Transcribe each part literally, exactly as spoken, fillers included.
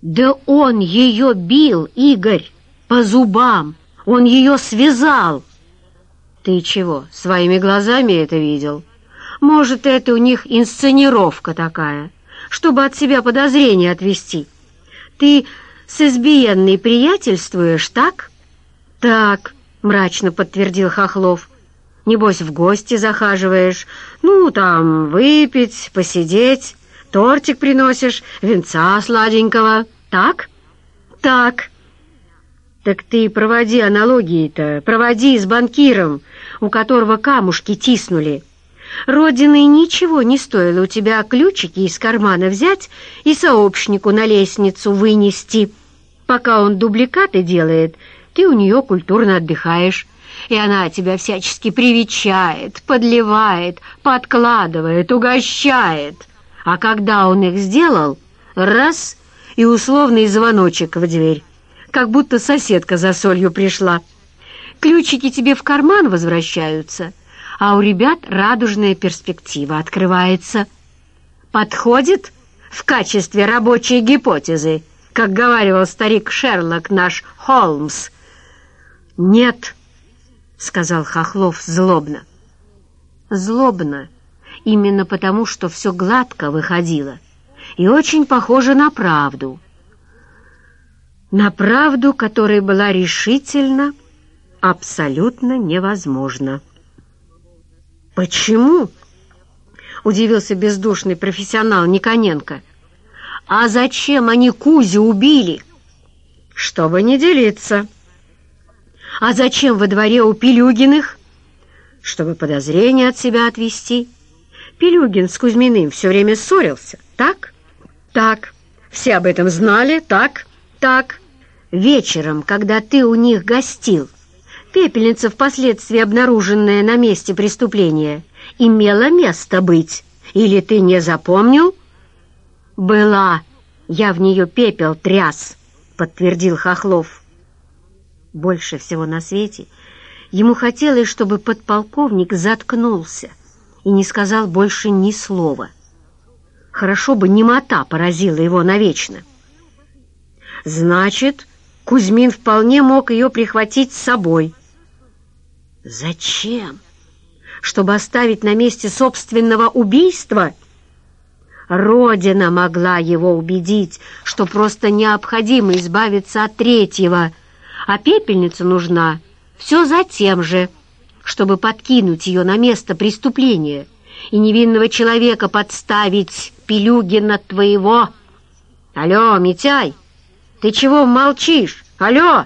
Да он ее бил, Игорь, по зубам. Он ее связал. Ты чего, своими глазами это видел? Может, это у них инсценировка такая, чтобы от себя подозрения отвести. Ты с избиенной приятельствуешь, так? Так, мрачно подтвердил Хохлов. Небось, в гости захаживаешь, ну, там, выпить, посидеть, тортик приносишь, винца сладенького, так? Так. Так ты проводи аналогии-то, проводи с банкиром, у которого камушки тиснули. Родиной ничего не стоило у тебя ключики из кармана взять и сообщнику на лестницу вынести. Пока он дубликаты делает, ты у нее культурно отдыхаешь, и она тебя всячески привечает, подливает, подкладывает, угощает. А когда он их сделал, раз — и условный звоночек в дверь, как будто соседка за солью пришла. Ключики тебе в карман возвращаются, а у ребят радужная перспектива открывается. Подходит в качестве рабочей гипотезы, как говаривал старик Шерлок наш Холмс? «Нет», — сказал Хохлов злобно. Злобно, именно потому, что все гладко выходило и очень похоже на правду. На правду, которая была решительно, абсолютно невозможна. «Почему?» — удивился бездушный профессионал Никоненко. «А зачем они Кузю убили?» «Чтобы не делиться». «А зачем во дворе у Пилюгиных?» «Чтобы подозрения от себя отвести». Пилюгин с Кузьминым все время ссорился, так? Так. Все об этом знали, так? Так. Вечером, когда ты у них гостил, пепельница, впоследствии обнаруженная на месте преступления, имела место быть. Или ты не запомнил? Была. Я в нее пепел тряс, подтвердил Хохлов. Больше всего на свете ему хотелось, чтобы подполковник заткнулся и не сказал больше ни слова. Хорошо бы немота поразила его навечно. Значит, Кузьмин вполне мог ее прихватить с собой. Зачем? Чтобы оставить на месте собственного убийства? Родина могла его убедить, что просто необходимо избавиться от третьего, а пепельница нужна все за тем же, чтобы подкинуть ее на место преступления и невинного человека подставить, Пилюгина твоего. Алло, Митяй, ты чего молчишь? Алло!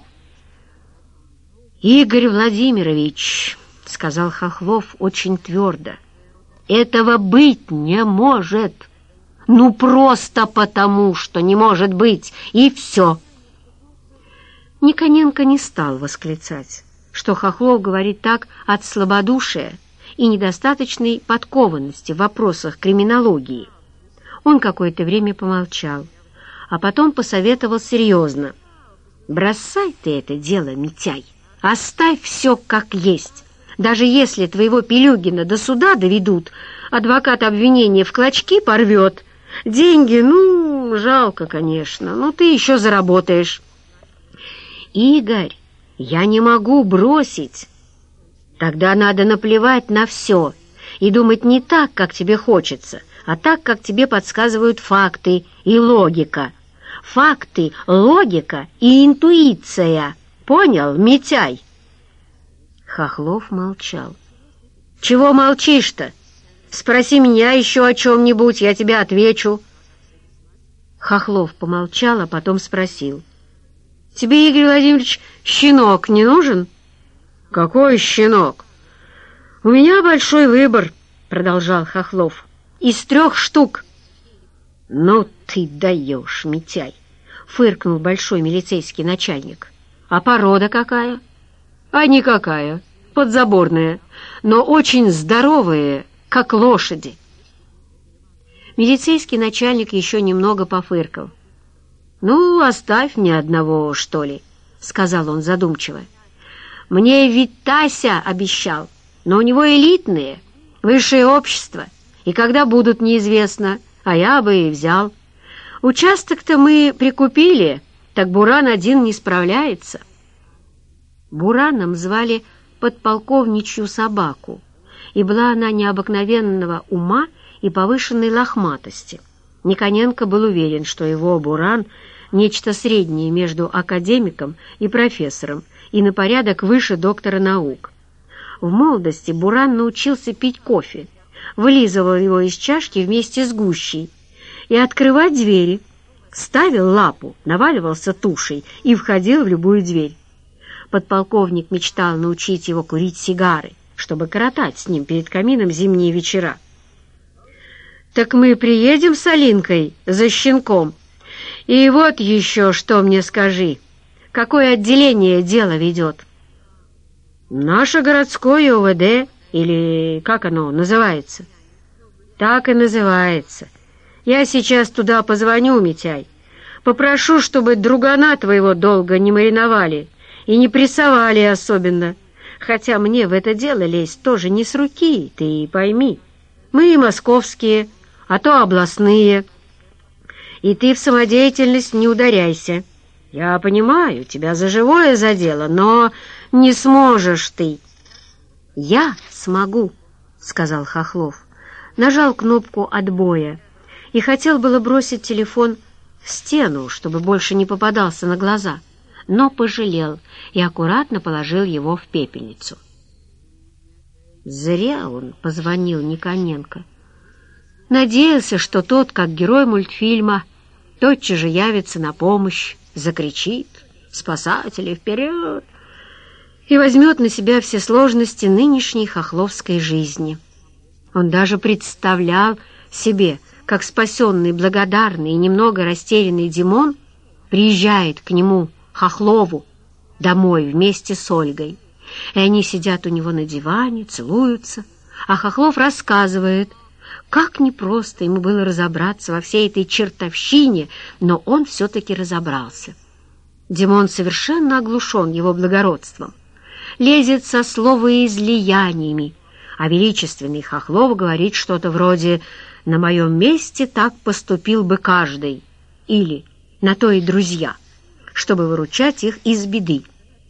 Игорь Владимирович, — сказал Хохлов очень твердо, — этого быть не может. Ну, просто потому, что не может быть, и все. Никоненко не стал восклицать, что Хохлов говорит так от слабодушия и недостаточной подкованности в вопросах криминологии. Он какое-то время помолчал, а потом посоветовал серьезно. «Бросай ты это дело, Митяй, оставь все как есть. Даже если твоего Пилюгина до суда доведут, адвокат обвинения в клочки порвет. Деньги, ну, жалко, конечно, но ты еще заработаешь». «Игорь, я не могу бросить». «Тогда надо наплевать на все и думать не так, как тебе хочется, а так, как тебе подсказывают факты и логика. Факты, логика и интуиция. Понял, Митяй?» Хохлов молчал. «Чего молчишь-то? Спроси меня еще о чем-нибудь, я тебе отвечу». Хохлов помолчал, а потом спросил. «Тебе, Игорь Владимирович, щенок не нужен?» «Какой щенок?» «У меня большой выбор», — продолжал Хохлов. «Из трех штук». «Ну ты даешь, Митяй», — фыркнул большой милицейский начальник. «А порода какая?» «А никакая, подзаборная, но очень здоровая, как лошади». Милицейский начальник еще немного пофыркал. «Ну, оставь мне одного, что ли», — сказал он задумчиво. «Мне ведь Тася обещал, но у него элитные, высшее общество, и когда будут, неизвестно, а я бы и взял. Участок-то мы прикупили, так Буран один не справляется. Бураном звали подполковничью собаку, и была она необыкновенного ума и повышенной лохматости. Никоненко был уверен, что его Буран — нечто среднее между академиком и профессором и на порядок выше доктора наук. В молодости Буран научился пить кофе, вылизывал его из чашки вместе с гущей и открывать двери, ставил лапу, наваливался тушей и входил в любую дверь. Подполковник мечтал научить его курить сигары, чтобы коротать с ним перед камином зимние вечера. «Так мы приедем с Алинкой за щенком. И вот еще что мне скажи. Какое отделение дело ведет?» «Наше городское ОВД, или как оно называется?» «Так и называется. Я сейчас туда позвоню, Митяй. Попрошу, чтобы другана твоего долго не мариновали и не прессовали особенно. Хотя мне в это дело лезть тоже не с руки, ты пойми. Мы и московские, а то областные. И ты в самодеятельность не ударяйся. Я понимаю, тебя за живое задело, но не сможешь ты». «Я смогу», — сказал Хохлов. Нажал кнопку отбоя и хотел было бросить телефон в стену, чтобы больше не попадался на глаза, но пожалел и аккуратно положил его в пепельницу. Зря он позвонил Никоненко. Надеялся, что тот, как герой мультфильма, тотчас же явится на помощь, закричит «Спасатели, вперед!» и возьмет на себя все сложности нынешней хохловской жизни. Он даже представлял себе, как спасенный, благодарный и немного растерянный Димон приезжает к нему, Хохлову, домой вместе с Ольгой. И они сидят у него на диване, целуются, а Хохлов рассказывает, как непросто ему было разобраться во всей этой чертовщине, но он все-таки разобрался. Димон совершенно оглушен его благородством, лезет со словоизлияниями, а величественный Хохлов говорит что-то вроде «на моем месте так поступил бы каждый» или «на то и друзья», чтобы выручать их из беды.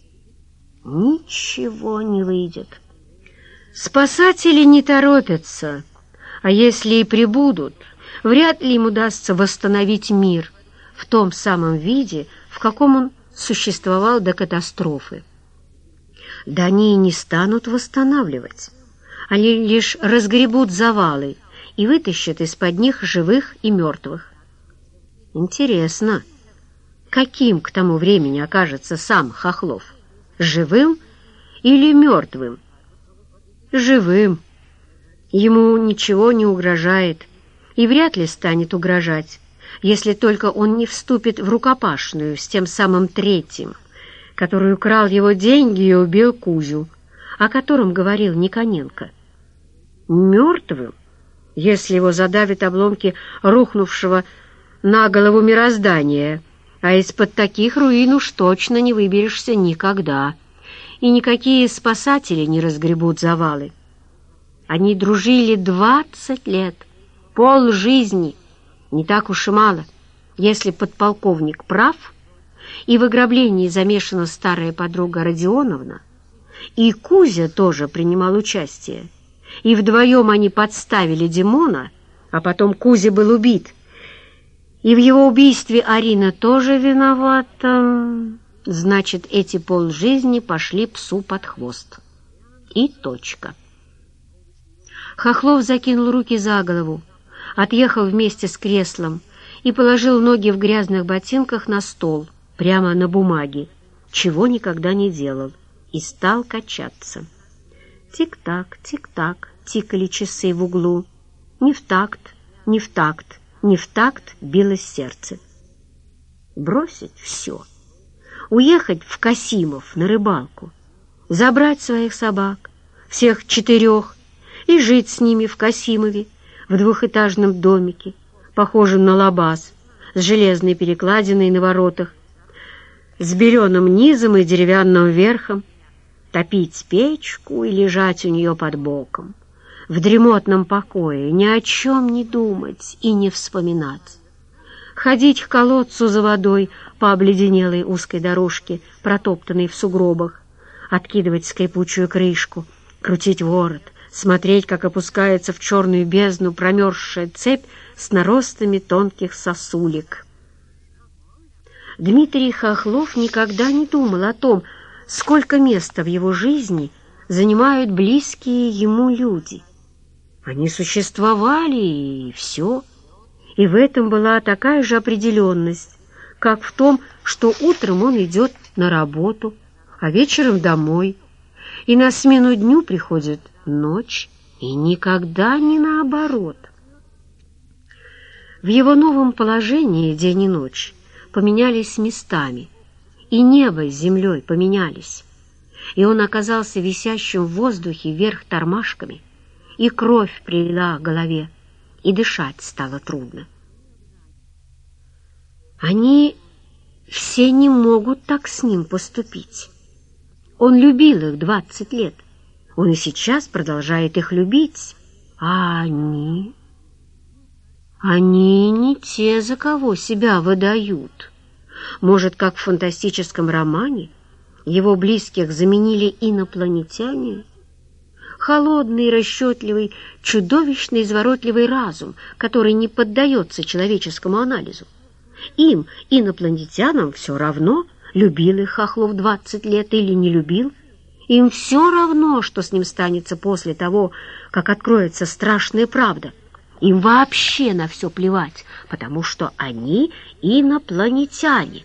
Ничего не выйдет. Спасатели не торопятся, а если и прибудут, вряд ли им удастся восстановить мир в том самом виде, в каком он существовал до катастрофы. Да они и не станут восстанавливать. Они лишь разгребут завалы и вытащат из-под них живых и мертвых. Интересно, каким к тому времени окажется сам Хохлов? Живым или мертвым? Живым. Ему ничего не угрожает и вряд ли станет угрожать, если только он не вступит в рукопашную с тем самым третьим, который украл его деньги и убил Кузю, о котором говорил Никоненко. Мертвым, если его задавят обломки рухнувшего на голову мироздания, а из-под таких руин уж точно не выберешься никогда, и никакие спасатели не разгребут завалы. Они дружили двадцать лет, полжизни, не так уж и мало, если подполковник прав, и в ограблении замешана старая подруга Родионовна, и Кузя тоже принимал участие, и вдвоем они подставили Димона, а потом Кузя был убит, и в его убийстве Арина тоже виновата, значит, эти полжизни пошли псу под хвост. И точка. Хохлов закинул руки за голову, отъехал вместе с креслом и положил ноги в грязных ботинках на стол, прямо на бумаге, чего никогда не делал, и стал качаться. Тик-так, тик-так, тикали часы в углу. Не в такт, не в такт, не в такт билось сердце. Бросить все, уехать в Касимов на рыбалку, забрать своих собак, всех четырех, и жить с ними в Касимове, в двухэтажном домике, похожем на лабаз, с железной перекладиной на воротах, с беленым низом и деревянным верхом, топить печку и лежать у нее под боком, в дремотном покое, ни о чем не думать и не вспоминать. ходить к колодцу за водой по обледенелой узкой дорожке, протоптанной в сугробах, откидывать скрипучую крышку, крутить ворот, смотреть, как опускается в черную бездну промерзшая цепь с наростами тонких сосулек. Дмитрий Хохлов никогда не думал о том, сколько места в его жизни занимают близкие ему люди. Они существовали, и все. И в этом была такая же определенность, как в том, что утром он идет на работу, а вечером домой, и на смену дню приходит ночь, и никогда не наоборот. В его новом положении день и ночь поменялись местами, и небо с землей поменялись, и он оказался висящим в воздухе вверх тормашками, и кровь прилила к голове, и дышать стало трудно. Они все не могут так с ним поступить. Он любил их двадцать лет, он и сейчас продолжает их любить, а они... Они не те, за кого себя выдают. Может, как в фантастическом романе, его близких заменили инопланетяне? Холодный, расчетливый, чудовищно изворотливый разум, который не поддается человеческому анализу. Им, инопланетянам, все равно, любил их Хохлов двадцать лет или не любил. Им все равно, что с ним станется после того, как откроется страшная правда. Им вообще на все плевать, потому что они инопланетяне.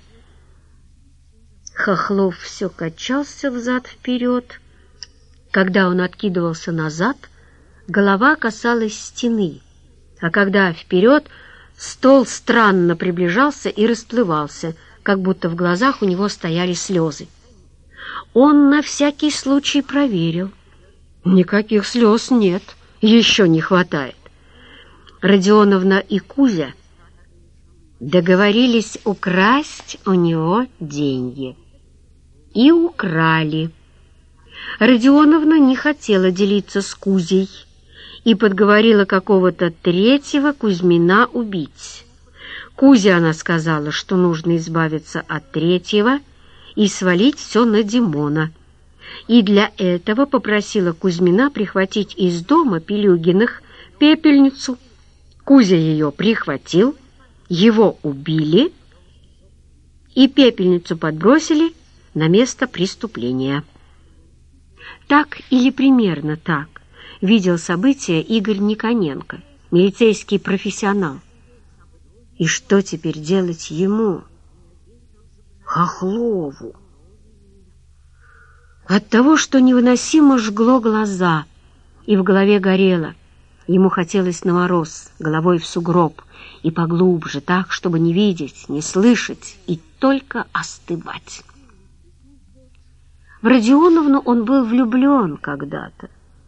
Хохлов все качался взад-вперед. Когда он откидывался назад, голова касалась стены, а когда вперед, стол странно приближался и расплывался, как будто в глазах у него стояли слезы. Он на всякий случай проверил. Никаких слез нет, еще не хватает. Родионовна и Кузя договорились украсть у него деньги. И украли. Родионовна не хотела делиться с Кузей и подговорила какого-то третьего Кузьмина убить. Кузе она сказала, что нужно избавиться от третьего и свалить все на Димона. И для этого попросила Кузьмина прихватить из дома Пилюгиных пепельницу. Кузя ее прихватил, его убили и пепельницу подбросили на место преступления. Так или примерно так видел события Игорь Никоненко, милицейский профессионал. И что теперь делать ему, Хохлову? От того, что невыносимо жгло глаза и в голове горело, ему хотелось на мороз, головой в сугроб, и поглубже, так, чтобы не видеть, не слышать и только остывать. В Родионовну он был влюблен когда-то.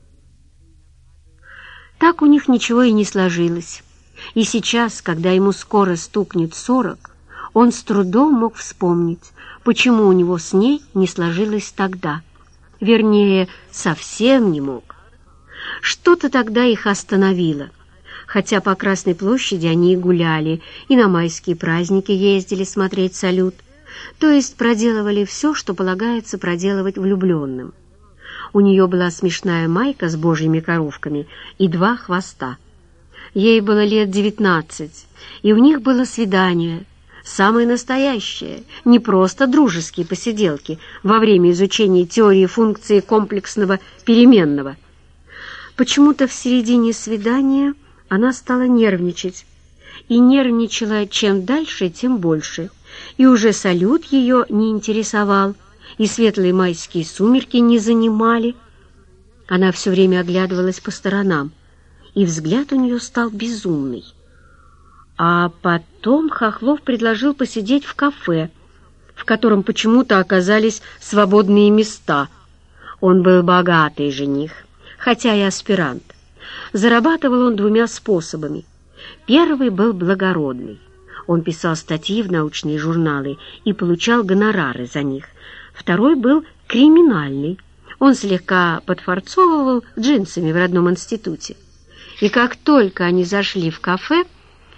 Так у них ничего и не сложилось. И сейчас, когда ему скоро стукнет сорок, он с трудом мог вспомнить, почему у него с ней не сложилось тогда. Вернее, совсем не мог. Что-то тогда их остановило. Хотя по Красной площади они и гуляли, и на майские праздники ездили смотреть салют, то есть проделывали все, что полагается проделывать влюбленным. У нее была смешная майка с божьими коровками и два хвоста. Ей было лет девятнадцать, и у них было свидание, самое настоящее, не просто дружеские посиделки во время изучения теории функции комплексного переменного. Почему-то в середине свидания она стала нервничать, и нервничала чем дальше, тем больше, и уже салют ее не интересовал, и светлые майские сумерки не занимали. Она все время оглядывалась по сторонам, и взгляд у нее стал безумный. А потом Хохлов предложил посидеть в кафе, в котором почему-то оказались свободные места. Он был богатый жених, хотя и аспирант. Зарабатывал он двумя способами. Первый был благородный. Он писал статьи в научные журналы и получал гонорары за них. Второй был криминальный. Он слегка подфарцовывал джинсами в родном институте. И как только они зашли в кафе,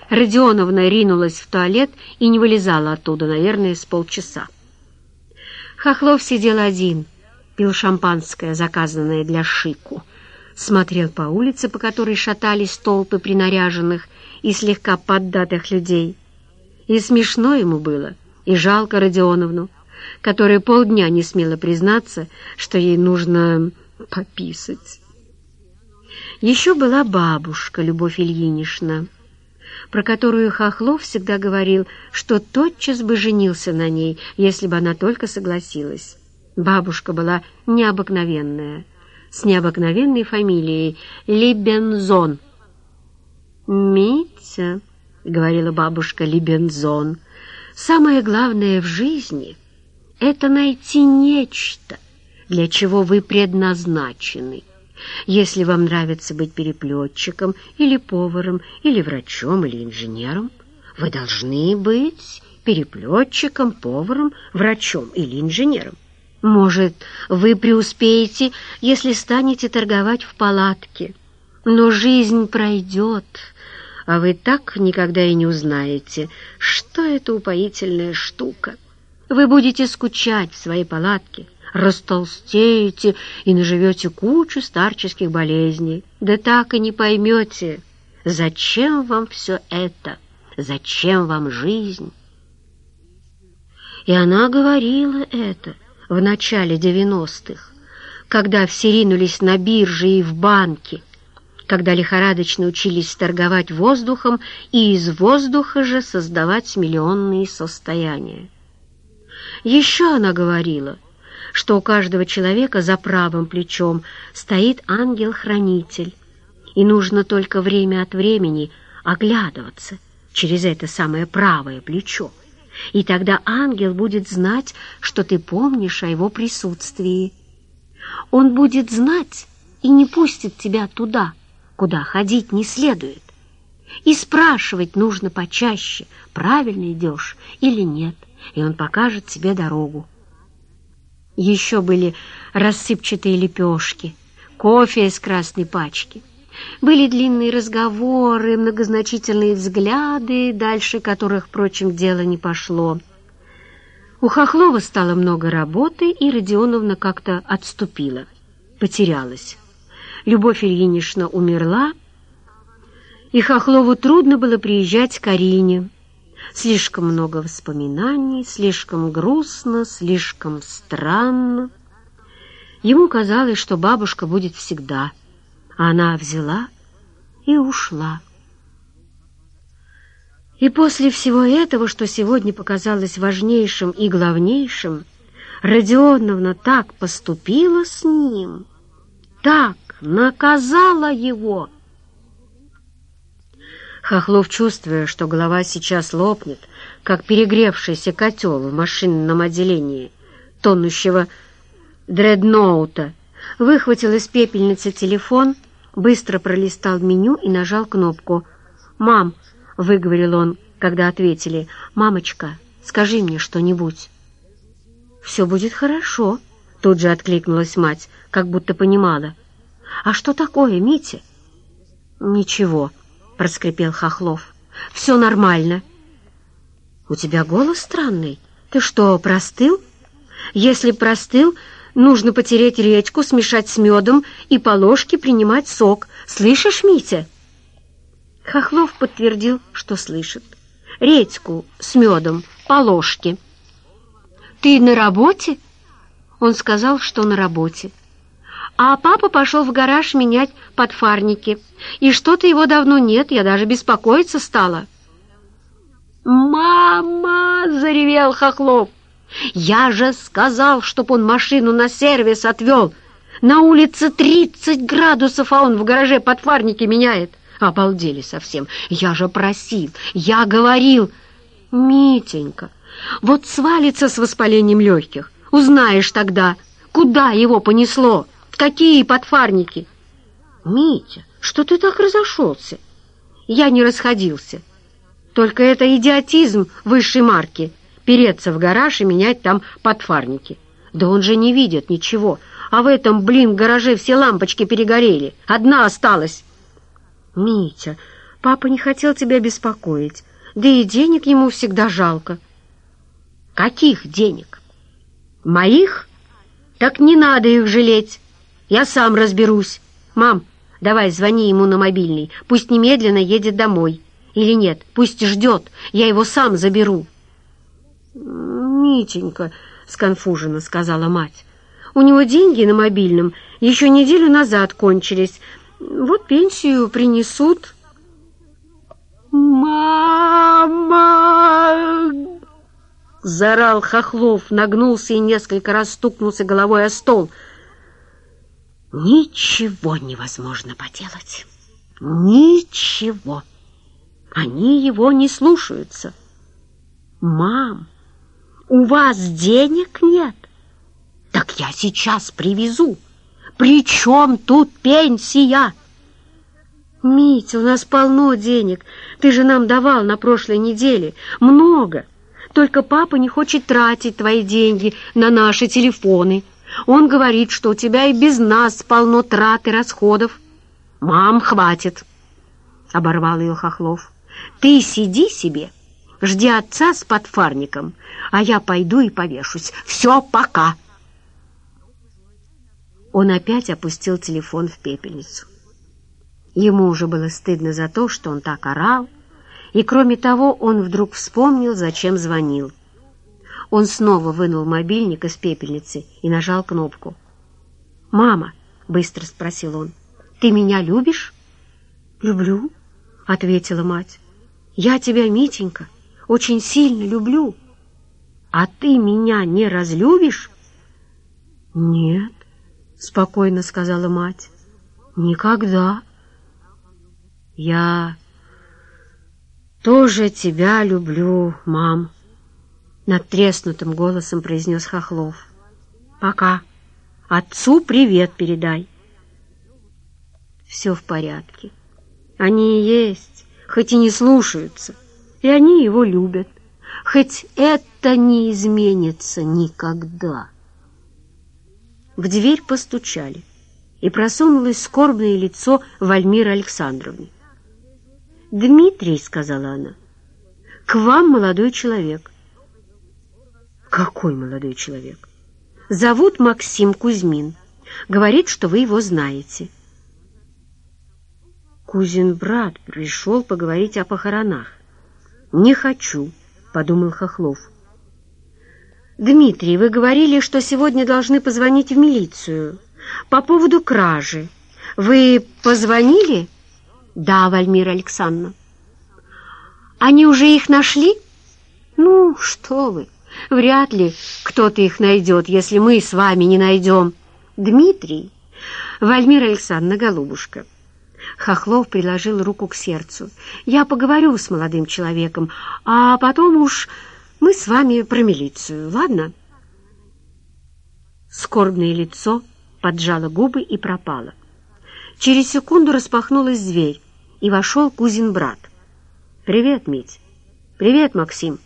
Родионовна ринулась в туалет и не вылезала оттуда, наверное, с полчаса. Хохлов сидел один, пил шампанское, заказанное для Шику, смотрел по улице, по которой шатались толпы принаряженных и слегка поддатых людей. И смешно ему было, и жалко Родионовну, которая полдня не смела признаться, что ей нужно пописать. Еще была бабушка Любовь Ильинична, про которую Хохлов всегда говорил, что тотчас бы женился на ней, если бы она только согласилась. Бабушка была необыкновенная, с необыкновенной фамилией Либензон. «Митя», — говорила бабушка Либензон, — «самое главное в жизни — это найти нечто, для чего вы предназначены. Если вам нравится быть переплетчиком или поваром, или врачом, или инженером, вы должны быть переплетчиком, поваром, врачом или инженером. Может, вы преуспеете, если станете торговать в палатке, но жизнь пройдет, а вы так никогда и не узнаете, что это упоительная штука. Вы будете скучать в своей палатке, растолстеете и наживете кучу старческих болезней. Да так и не поймете, зачем вам все это, зачем вам жизнь». И она говорила это в начале девяностых, когда все ринулись на бирже и в банки, когда лихорадочно учились торговать воздухом и из воздуха же создавать миллионные состояния. Еще она говорила, что у каждого человека за правым плечом стоит ангел-хранитель, и нужно только время от времени оглядываться через это самое правое плечо, и тогда ангел будет знать, что ты помнишь о его присутствии. Он будет знать и не пустит тебя туда, куда ходить не следует. И спрашивать нужно почаще, правильно идешь или нет, и он покажет тебе дорогу. Еще были рассыпчатые лепешки, кофе из красной пачки. Были длинные разговоры, многозначительные взгляды, дальше которых, впрочем, дело не пошло. У Хохлова стало много работы, и Родионовна как-то отступила, потерялась. Любовь Ильинична умерла, и Хохлову трудно было приезжать к Арине. Слишком много воспоминаний, слишком грустно, слишком странно. Ему казалось, что бабушка будет всегда, а она взяла и ушла. И после всего этого, что сегодня показалось важнейшим и главнейшим, Родионовна так поступила с ним, так наказала его. Хохлов, чувствуя, что голова сейчас лопнет, как перегревшийся котел в машинном отделении тонущего дредноута, выхватил из пепельницы телефон, быстро пролистал меню и нажал кнопку. «Мам», — выговорил он, когда ответили, — «мамочка, скажи мне что-нибудь». «Все будет хорошо», — тут же откликнулась мать, как будто понимала. «А что такое, Митя?» «Ничего», — проскрипел Хохлов. «Все нормально». «У тебя голос странный. Ты что, простыл? Если простыл, нужно потереть редьку, смешать с медом и по ложке принимать сок. Слышишь, Митя?» Хохлов подтвердил, что слышит. «Редьку с медом по ложке». «Ты на работе?» Он сказал, что на работе. А папа пошел в гараж менять подфарники. И что-то его давно нет, я даже беспокоиться стала. «Мама!» — заревел Хохлов. «Я же сказал, чтоб он машину на сервис отвел. На улице тридцать градусов, а он в гараже подфарники меняет». Обалдели совсем. «Я же просил, я говорил». «Митенька, вот свалится с воспалением легких. Узнаешь тогда, куда его понесло, какие подфарники». «Митя, что ты так разошелся?» «Я не расходился. Только это идиотизм высшей марки — переться в гараж и менять там подфарники. Да он же не видит ничего, а в этом, блин, гараже все лампочки перегорели, одна осталась». «Митя, Папа не хотел тебя беспокоить, да и денег ему всегда жалко». «Каких денег? Моих? Так не надо их жалеть. Я сам разберусь. Мам, давай звони ему на мобильный, пусть немедленно едет домой. Или нет, пусть ждет, я его сам заберу». «Митенька», — сконфуженно сказала мать, — «у него деньги на мобильном еще неделю назад кончились. Вот пенсию принесут». «Мама!» — заорал Хохлов, нагнулся и несколько раз стукнулся головой о стол. Ничего невозможно поделать. Ничего. Они его не слушаются. «Мам, у вас денег нет? Так я сейчас привезу. При чем тут пенсия?» «Митя, у нас полно денег. Ты же нам давал на прошлой неделе. Много. Только папа не хочет тратить твои деньги на наши телефоны. Он говорит, что у тебя и без нас полно трат и расходов». «Мам, хватит!» — оборвал ее Хохлов. «Ты сиди себе, жди отца с подфарником, а я пойду и повешусь. Все, пока!» Он опять опустил телефон в пепельницу. Ему уже было стыдно за то, что он так орал, и, кроме того, он вдруг вспомнил, зачем звонил. Он снова вынул мобильник из пепельницы и нажал кнопку. «Мама», — быстро спросил он, — «ты меня любишь?» «Люблю», — ответила мать. «Я тебя, Митенька, очень сильно люблю. А ты меня не разлюбишь?» «Нет», — спокойно сказала мать, — «никогда». «Я тоже тебя люблю, мам», — надтреснутым голосом произнес Хохлов. «Пока. Отцу привет передай». «Все в порядке. Они есть, хоть и не слушаются, и они его любят. Хоть это не изменится никогда». В дверь постучали, и просунулось скорбное лицо Вальмиры Александровны. «Дмитрий», — сказала она, — «к вам молодой человек». «Какой молодой человек?» «Зовут Максим Кузьмин. Говорит, что вы его знаете». «Кузин брат пришел поговорить о похоронах». «Не хочу», — подумал Хохлов. «Дмитрий, вы говорили, что сегодня должны позвонить в милицию по поводу кражи. Вы позвонили?» «Да, Вальмира Александровна». «Они уже их нашли?» «Ну, что вы, вряд ли кто-то их найдет, если мы с вами не найдем». «Дмитрий, Вальмира Александровна, голубушка». Хохлов приложил руку к сердцу. «Я поговорю с молодым человеком, а потом уж мы с вами про милицию, ладно?» Скорбное лицо поджало губы и пропало. Через секунду распахнулась дверь, и вошел Кузин брат. «Привет, Мить». «Привет, Максим».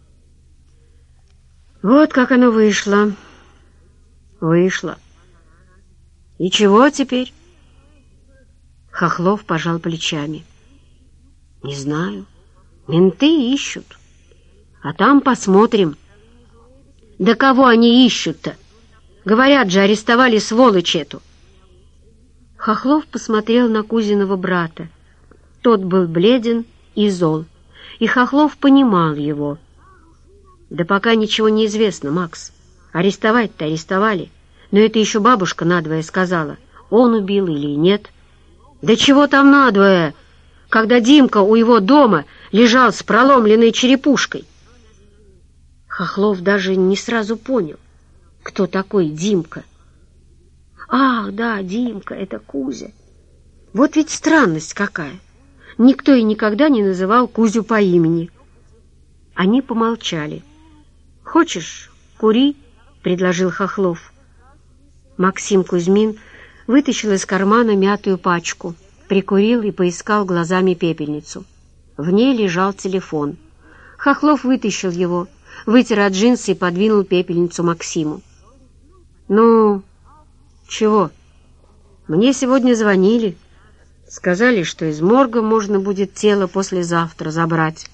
«Вот как оно вышло». «Вышло. И чего теперь?» Хохлов пожал плечами. «Не знаю. Менты ищут. А там посмотрим». «Да кого они ищут-то? Говорят же, арестовали сволочь эту». Хохлов посмотрел на Кузиного брата. Тот был бледен и зол, и Хохлов понимал его. «Да пока ничего не известно, Макс. Арестовать-то арестовали, но это еще бабушка надвое сказала, он убил или нет». «Да чего там надвое, когда Димка у его дома лежал с проломленной черепушкой?» Хохлов даже не сразу понял, кто такой Димка. «Ах, да, Димка, это Кузя. Вот ведь странность какая. Никто и никогда не называл Кузю по имени». Они помолчали. «Хочешь, кури?» — предложил Хохлов. Максим Кузьмин вытащил из кармана мятую пачку, прикурил и поискал глазами пепельницу. В ней лежал телефон. Хохлов вытащил его, вытер от джинсы и подвинул пепельницу Максиму. «Ну, чего? Мне сегодня звонили. Сказали, что из морга можно будет тело послезавтра забрать.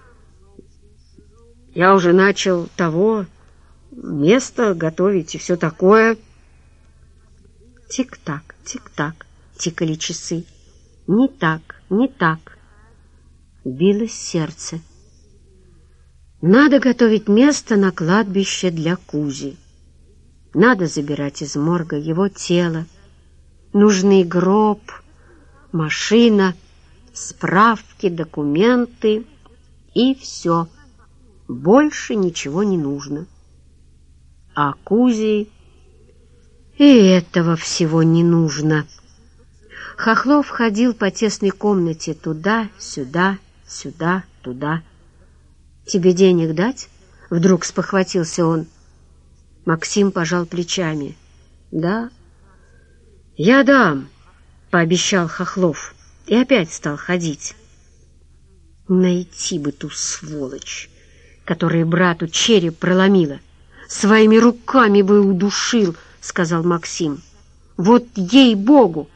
Я уже начал того, место готовить и все такое. Тик-так, тик-так, тикали часы. Не так, не так. Билось сердце. Надо готовить место на кладбище для Кузи. Надо забирать из морга его тело. Нужны гроб, машина, справки, документы и все. Больше ничего не нужно. А Кузи и этого всего не нужно. Хохлов ходил по тесной комнате туда, сюда, сюда, туда. «Тебе денег дать?» — вдруг спохватился он. Максим пожал плечами. «Да, я дам», — пообещал Хохлов и опять стал ходить. Найти бы ту сволочь, которая брату череп проломила. Своими руками бы удушил, — сказал Максим. Вот ей-богу!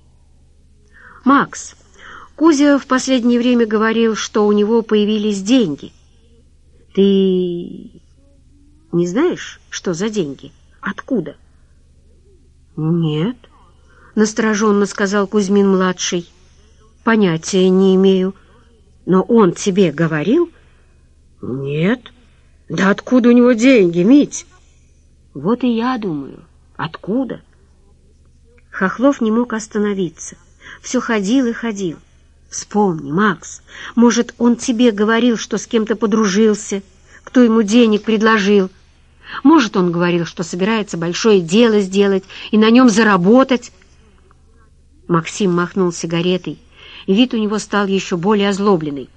Макс, Кузя в последнее время говорил, что у него появились деньги. Ты не знаешь, что за деньги? Откуда? Нет, — настороженно сказал Кузьмин-младший. Понятия не имею. Но он тебе говорил? Нет. Да откуда у него деньги, Мить? Вот и я думаю, откуда? Хохлов не мог остановиться. Все ходил и ходил. Вспомни, Макс, может, он тебе говорил, что с кем-то подружился, кто ему денег предложил. Может, он говорил, что собирается большое дело сделать и на нем заработать. Максим махнул сигаретой, и вид у него стал еще более озлобленный.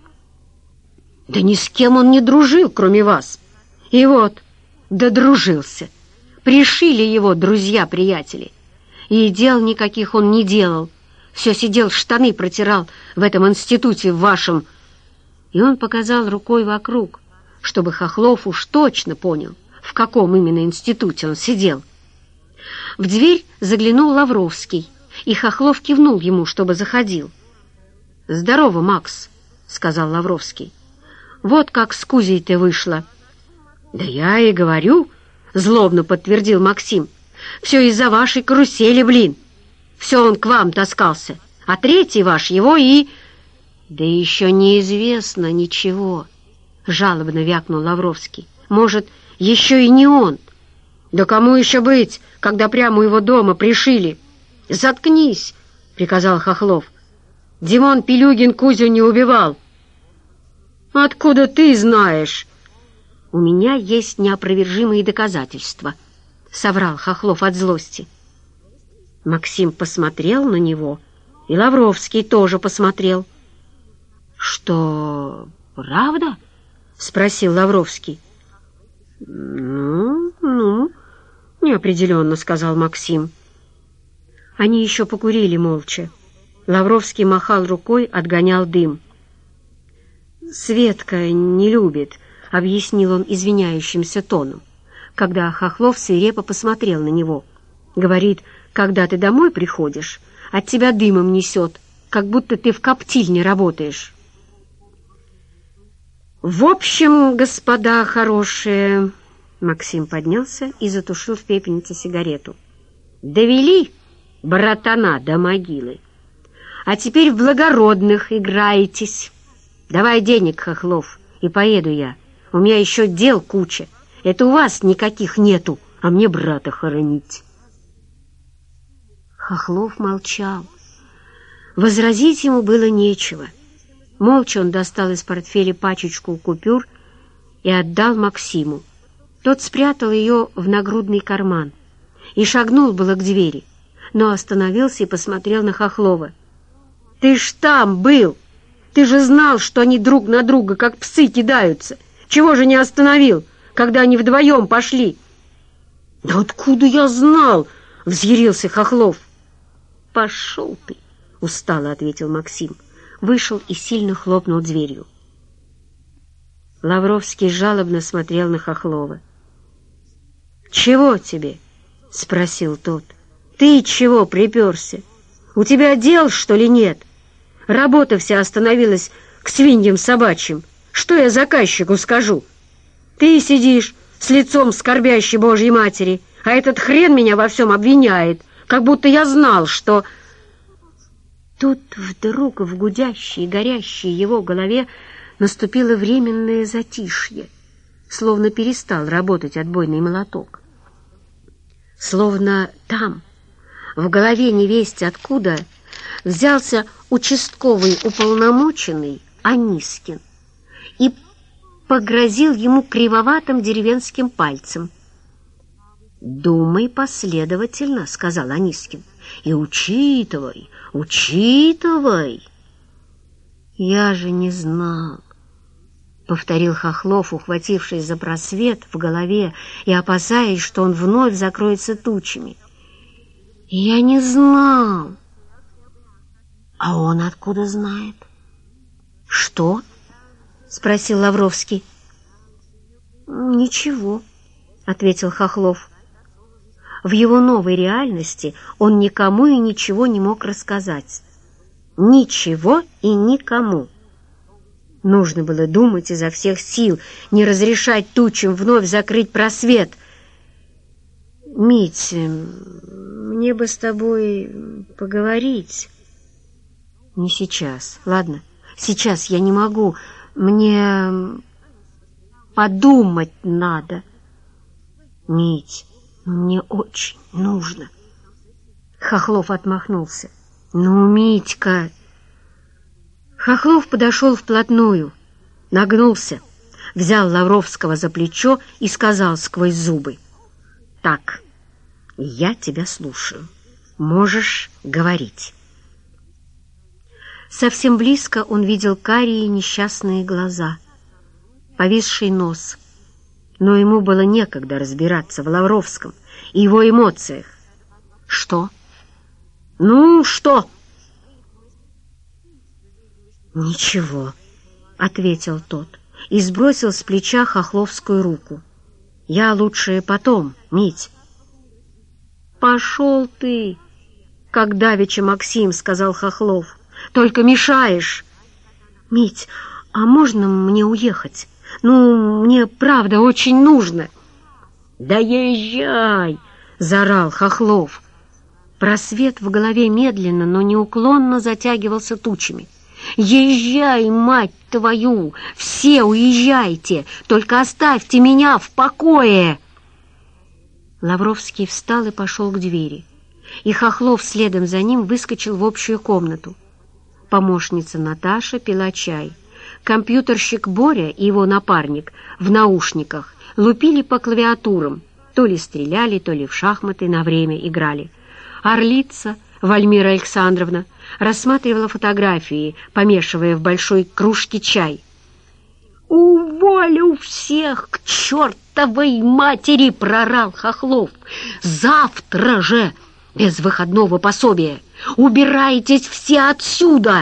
Да ни с кем он не дружил, кроме вас. И вот, додружился. Пришили его друзья-приятели. И дел никаких он не делал. Все сидел, штаны протирал в этом институте вашем. И он показал рукой вокруг, чтобы Хохлов уж точно понял, в каком именно институте он сидел. В дверь заглянул Лавровский, и Хохлов кивнул ему, чтобы заходил. «Здорово, Макс», — сказал Лавровский. «Вот как с Кузей ты вышла». «Да я и говорю», — злобно подтвердил Максим. «Все из-за вашей карусели, блин. Все он к вам таскался, а третий ваш его и...» «Да еще неизвестно ничего», — жалобно вякнул Лавровский. «Может, еще и не он?» «Да кому еще быть, когда прямо у его дома пришили?» «Заткнись», — приказал Хохлов. «Димон Пилюгин Кузю не убивал». «Откуда ты знаешь?» «У меня есть неопровержимые доказательства», — соврал Хохлов от злости. Максим посмотрел на него, и Лавровский тоже посмотрел. «Что, правда?» — спросил Лавровский. «Ну, ну», — неопределенно сказал Максим. Они еще покурили молча. Лавровский махал рукой, отгонял дым. «Светка не любит», — объяснил он извиняющимся тоном, когда Хохлов свирепо посмотрел на него. «Говорит, когда ты домой приходишь, от тебя дымом несет, как будто ты в коптильне работаешь». «В общем, господа хорошие...» Максим поднялся и затушил в пепельнице сигарету. «Довели братана до могилы. А теперь в благородных играетесь. Давай денег, Хохлов, и поеду я. У меня еще дел куча. Это у вас никаких нету, а мне брата хоронить». Хохлов молчал. Возразить ему было нечего. Молча он достал из портфеля пачечку купюр и отдал Максиму. Тот спрятал ее в нагрудный карман и шагнул было к двери, но остановился и посмотрел на Хохлова. «Ты ж там был! Ты же знал, что они друг на друга, как псы, кидаются! Чего же не остановил, когда они вдвоем пошли?» «Да откуда я знал?» — взъярился Хохлов. «Пошел ты!» — устало ответил Максим. Вышел и сильно хлопнул дверью. Лавровский жалобно смотрел на Хохлова. «Чего тебе?» — спросил тот. «Ты чего приперся? У тебя дел, что ли, нет?» Работа вся остановилась к свиньям собачьим. Что я заказчику скажу? Ты сидишь с лицом скорбящей Божьей Матери, а этот хрен меня во всем обвиняет, как будто я знал, что...» Тут вдруг в гудящей и горящей его голове наступило временное затишье, словно перестал работать отбойный молоток. Словно там, в голове невесть откуда, взялся участковый уполномоченный Анискин и погрозил ему кривоватым деревенским пальцем. «Думай последовательно», — сказал Анискин, — «и учитывай, учитывай». «Я же не знал», — повторил Хохлов, ухватившись за просвет в голове и опасаясь, что он вновь закроется тучами. «Я не знал». «А он откуда знает?» «Что?» — спросил Лавровский. «Ничего», — ответил Хохлов. В его новой реальности он никому и ничего не мог рассказать. Ничего и никому. Нужно было думать изо всех сил, не разрешать тучам вновь закрыть просвет. «Мить, мне бы с тобой поговорить». «Не сейчас, ладно? Сейчас я не могу. Мне подумать надо». «Мить, мне очень нужно». Хохлов отмахнулся. «Ну, Митька!» Хохлов подошел вплотную, нагнулся, взял Лавровского за плечо и сказал сквозь зубы: «Так, я тебя слушаю. Можешь говорить». Совсем близко он видел карие несчастные глаза, повисший нос, но ему было некогда разбираться в Лавровском и его эмоциях. «Что? Ну, что?» «Ничего», — ответил тот и сбросил с плеча хохловскую руку. «Я лучше потом, Мить». «Пошел ты, как давеча Максим», — сказал Хохлов. «Только мешаешь». «Мить, а можно мне уехать? Ну, мне правда очень нужно». «Да езжай!» — заорал Хохлов. Просвет в голове медленно, но неуклонно затягивался тучами. «Езжай, мать твою! Все уезжайте! Только оставьте меня в покое!» Лавровский встал и пошел к двери, и Хохлов следом за ним выскочил в общую комнату. Помощница Наташа пила чай. Компьютерщик Боря и его напарник в наушниках лупили по клавиатурам, то ли стреляли, то ли в шахматы на время играли. Орлица Вальмира Александровна рассматривала фотографии, помешивая в большой кружке чай. «Уволю всех к чертовой матери!» — прорал Хохлов. «Завтра же, без выходного пособия! Убирайтесь все отсюда!»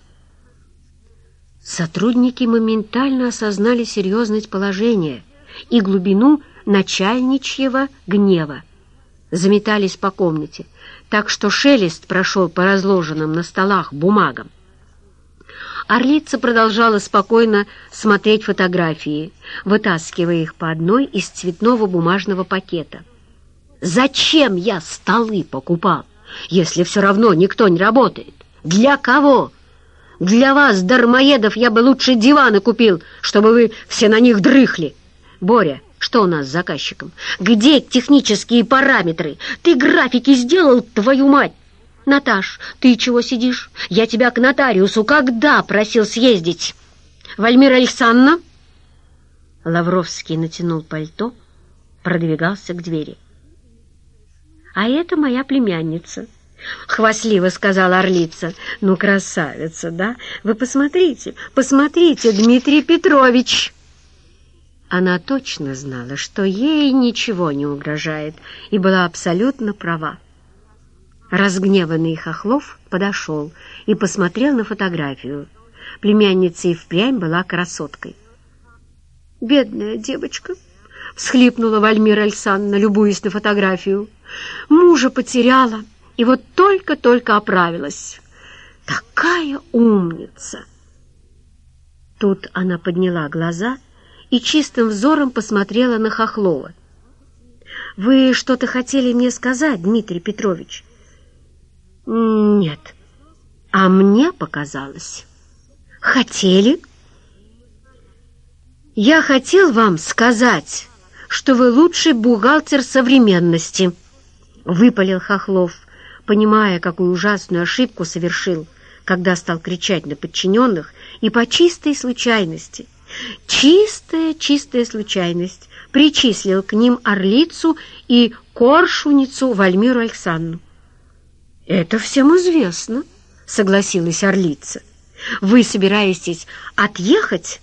Сотрудники моментально осознали серьезность положения и глубину начальничьего гнева. Заметались по комнате, так что шелест прошел по разложенным на столах бумагам. Орлица продолжала спокойно смотреть фотографии, вытаскивая их по одной из цветного бумажного пакета. «Зачем я столы покупал, если все равно никто не работает? Для кого? Для вас, дармоедов, я бы лучше диваны купил, чтобы вы все на них дрыхли. Боря, что у нас с заказчиком? Где технические параметры? Ты графики сделал, твою мать? Наташ, ты чего сидишь? Я тебя к нотариусу когда просил съездить? Вальмира Александровна?» Лавровский натянул пальто, продвигался к двери. «А это моя племянница», — хвастливо сказала Орлица. «Ну, красавица, да? Вы посмотрите, посмотрите, Дмитрий Петрович!» Она точно знала, что ей ничего не угрожает, и была абсолютно права. Разгневанный Хохлов подошел и посмотрел на фотографию. Племянница и впрямь была красоткой. «Бедная девочка!» — всхлипнула Вальмира Александровна, любуясь на фотографию. «Мужа потеряла, и вот только-только оправилась. Такая умница!» Тут она подняла глаза и чистым взором посмотрела на Хохлова. «Вы что-то хотели мне сказать, Дмитрий Петрович?» «Нет, а мне показалось». «Хотели?» «Я хотел вам сказать, что вы лучший бухгалтер современности», — выпалил Хохлов, понимая, какую ужасную ошибку совершил, когда стал кричать на подчиненных, и по чистой случайности, чистая, чистая случайность, причислил к ним орлицу и коршуницу Вальмиру Александровну. «Это всем известно», — согласилась орлица. «Вы собираетесь отъехать?»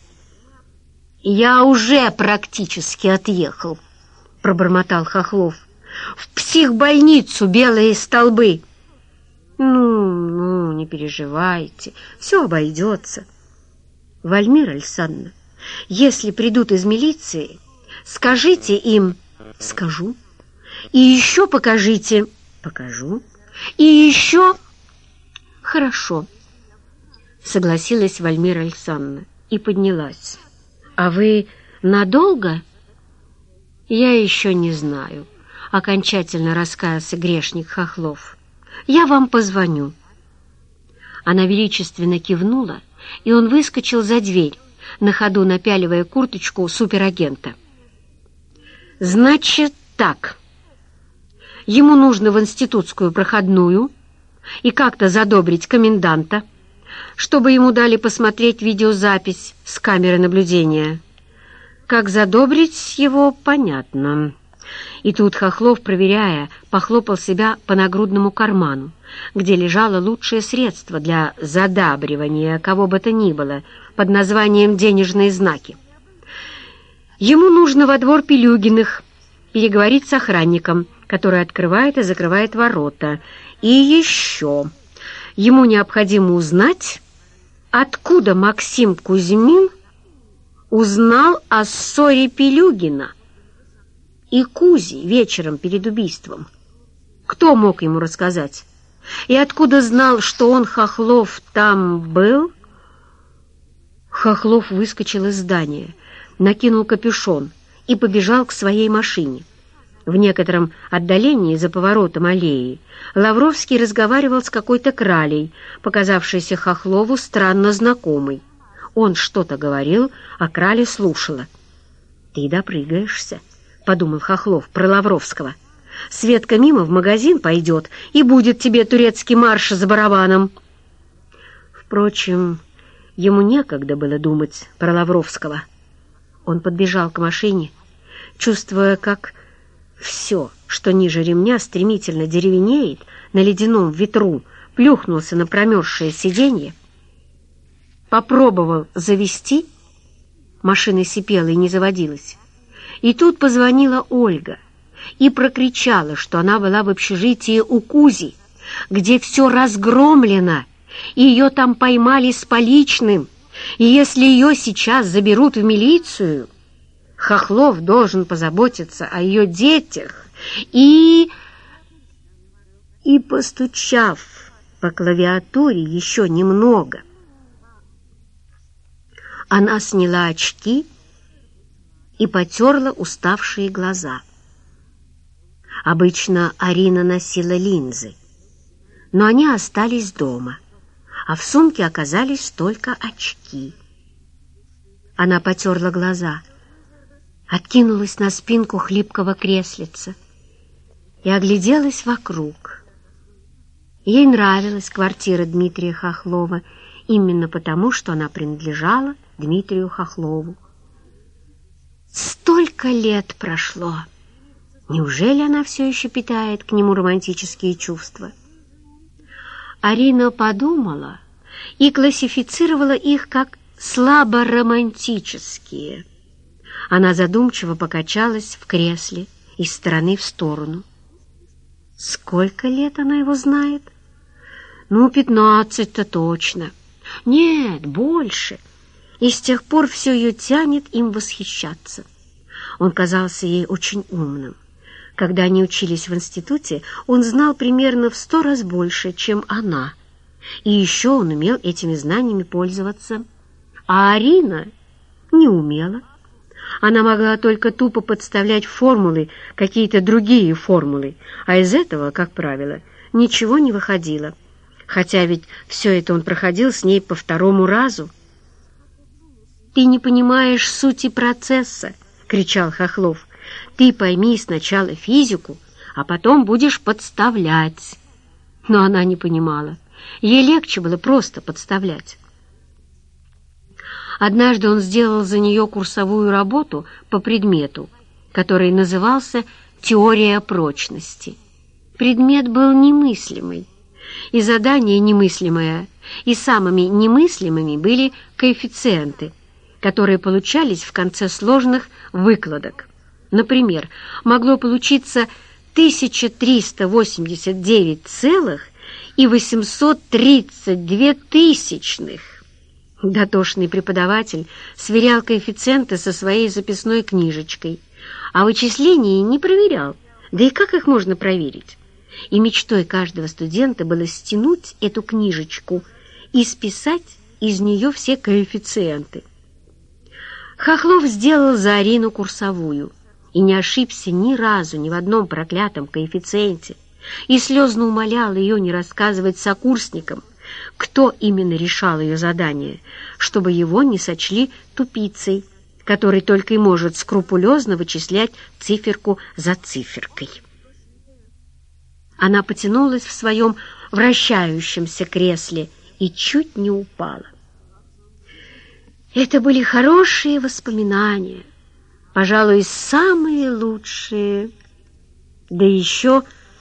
«Я уже практически отъехал», — пробормотал Хохлов. «В психбольницу Белые столбы». «Ну, ну, не переживайте, все обойдется». «Вальмира Александровна, если придут из милиции, скажите им». «Скажу». «И еще покажите». «Покажу». «И еще». «Хорошо», — согласилась Вальмира Александровна и поднялась. «А вы надолго?» «Я еще не знаю», — окончательно раскаялся грешник Хохлов. «Я вам позвоню». Она величественно кивнула, и он выскочил за дверь, на ходу напяливая курточку суперагента. «Значит так. Ему нужно в институтскую проходную и как-то задобрить коменданта, чтобы ему дали посмотреть видеозапись с камеры наблюдения. Как задобрить его, понятно». И тут Хохлов, проверяя, похлопал себя по нагрудному карману, где лежало лучшее средство для задабривания кого бы то ни было под названием «денежные знаки». Ему нужно во двор Пилюгиных переговорить с охранником, который открывает и закрывает ворота. И еще ему необходимо узнать, откуда Максим Кузьмин узнал о ссоре Пилюгина и Кузи вечером перед убийством. Кто мог ему рассказать? И откуда знал, что он, Хохлов, там был? Хохлов выскочил из здания, накинул капюшон и побежал к своей машине. В некотором отдалении за поворотом аллеи Лавровский разговаривал с какой-то кралей, показавшейся Хохлову странно знакомой. Он что-то говорил, а краля слушала. «Ты допрыгаешься», — подумал Хохлов про Лавровского. «Светка мимо в магазин пойдет, и будет тебе турецкий марш за барабаном». Впрочем, ему некогда было думать про Лавровского. Он подбежал к машине, чувствуя, как все, что ниже ремня, стремительно деревенеет на ледяном ветру, плюхнулся на промерзшее сиденье, попробовал завести, машина сипела и не заводилась. И тут позвонила Ольга и прокричала, что она была в общежитии у Кузи, где все разгромлено, и ее там поймали с поличным, и если ее сейчас заберут в милицию, Хохлов должен позаботиться о ее детях. И... И, постучав по клавиатуре еще немного, она сняла очки и потерла уставшие глаза. Обычно Арина носила линзы, но они остались дома, а в сумке оказались только очки. Она потерла глаза, откинулась на спинку хлипкого креслица и огляделась вокруг. Ей нравилась квартира Дмитрия Хохлова именно потому, что она принадлежала Дмитрию Хохлову. Столько лет прошло! Неужели она все еще питает к нему романтические чувства? Арина подумала и классифицировала их как слабо романтические. Она задумчиво покачалась в кресле из стороны в сторону. Сколько лет она его знает? Ну, пятнадцать-то точно. Нет, больше. И с тех пор все ее тянет им восхищаться. Он казался ей очень умным. Когда они учились в институте, он знал примерно в сто раз больше, чем она. И еще он умел этими знаниями пользоваться. А Арина не умела. Она могла только тупо подставлять формулы, какие-то другие формулы, а из этого, как правило, ничего не выходило. Хотя ведь все это он проходил с ней по второму разу. «Ты не понимаешь сути процесса!» — кричал Хохлов. «Ты пойми сначала физику, а потом будешь подставлять». Но она не понимала. Ей легче было просто подставлять. Однажды он сделал за нее курсовую работу по предмету, который назывался «Теория прочности». Предмет был немыслимый, и задание немыслимое, и самыми немыслимыми были коэффициенты, которые получались в конце сложных выкладок. Например, могло получиться тысяча триста восемьдесят девять целых и восемьсот тридцать две тысячных. Дотошный преподаватель сверял коэффициенты со своей записной книжечкой, а вычисления не проверял. Да и как их можно проверить? И мечтой каждого студента было стянуть эту книжечку и списать из нее все коэффициенты. Хохлов сделал за Арину курсовую и не ошибся ни разу ни в одном проклятом коэффициенте, и слезно умолял ее не рассказывать сокурсникам, кто именно решал ее задание, чтобы его не сочли тупицей, который только и может скрупулезно вычислять циферку за циферкой. Она потянулась в своем вращающемся кресле и чуть не упала. Это были хорошие воспоминания, пожалуй, самые лучшие. Да еще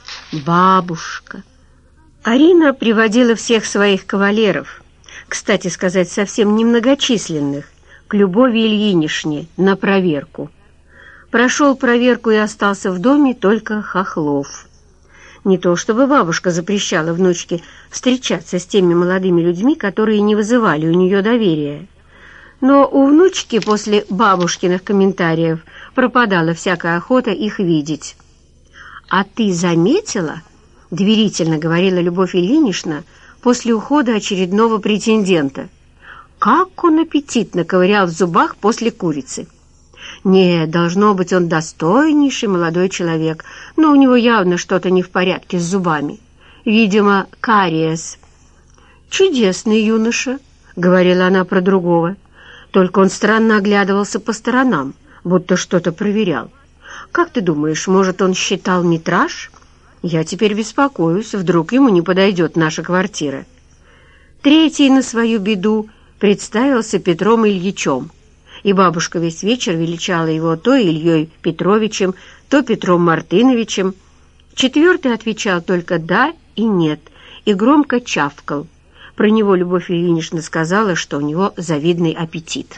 бабушка. Арина приводила всех своих кавалеров, кстати сказать, совсем немногочисленных, к Любови Ильинишне на проверку. Прошел проверку и остался в доме только Хохлов. Не то чтобы бабушка запрещала внучке встречаться с теми молодыми людьми, которые не вызывали у нее доверия. Но у внучки после бабушкиных комментариев пропадала всякая охота их видеть. «А ты заметила?» — доверительно говорила Любовь Ильинична после ухода очередного претендента. «Как он аппетитно ковырял в зубах после курицы!» Нет, должно быть, он достойнейший молодой человек, но у него явно что-то не в порядке с зубами. Видимо, кариес. «Чудесный юноша», — говорила она про другого. Только он странно оглядывался по сторонам, будто что-то проверял. «Как ты думаешь, может, он считал метраж? Я теперь беспокоюсь, вдруг ему не подойдет наша квартира». Третий на свою беду представился Петром Ильичем, и бабушка весь вечер величала его то Ильей Петровичем, то Петром Мартыновичем. Четвертый отвечал только «да» и «нет» и громко чавкал. Про него Любовь Ильинична сказала, что у него завидный аппетит.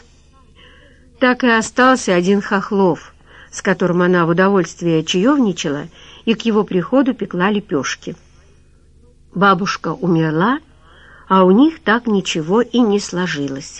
Так и остался один Хохлов, с которым она в удовольствие чаевничала и к его приходу пекла лепешки. Бабушка умерла, а у них так ничего и не сложилось.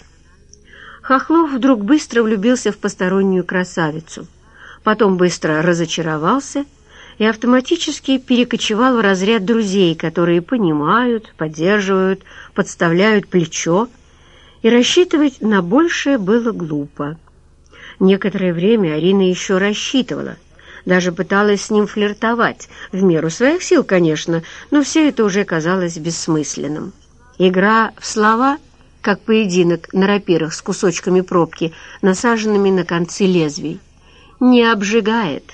Хохлов вдруг быстро влюбился в постороннюю красавицу, потом быстро разочаровался и автоматически перекочевал в разряд друзей, которые понимают, поддерживают, подставляют плечо, и рассчитывать на большее было глупо. Некоторое время Арина еще рассчитывала, даже пыталась с ним флиртовать, в меру своих сил, конечно, но все это уже казалось бессмысленным. Игра в слова, как поединок на рапирах с кусочками пробки, насаженными на концы лезвий, не обжигает.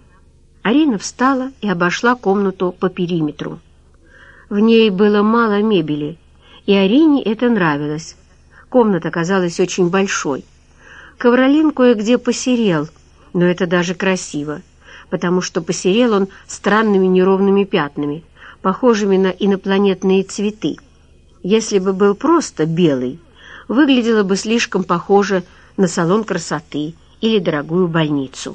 Арина встала и обошла комнату по периметру. В ней было мало мебели, и Арине это нравилось. Комната казалась очень большой. Ковролин кое-где посерел, но это даже красиво, потому что посерел он странными неровными пятнами, похожими на инопланетные цветы. Если бы был просто белый, выглядело бы слишком похоже на салон красоты или дорогую больницу.